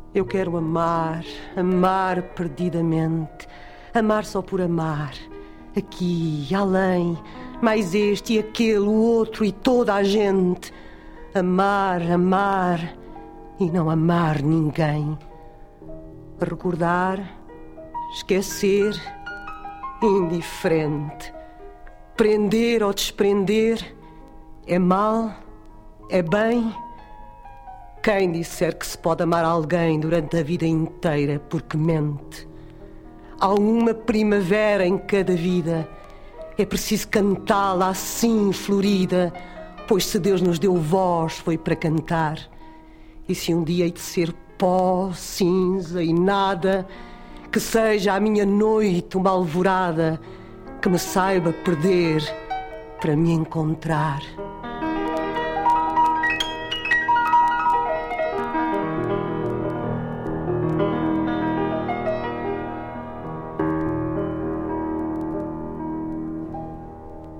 Eu quero amar, amar perdidamente, amar só por amar, aqui, além, mais este e aquele, o outro e toda a gente. Amar, amar e não amar ninguém. Recordar, esquecer, indiferente. Prender ou desprender, é mal, é bem. Quem disser que se pode amar alguém durante a vida inteira porque mente. Há uma primavera em cada vida. É preciso cantá-la assim, florida, pois se Deus nos deu voz foi para cantar. E se um dia hei de ser pó, cinza e nada, que seja a minha noite uma alvorada, que me saiba perder para me encontrar.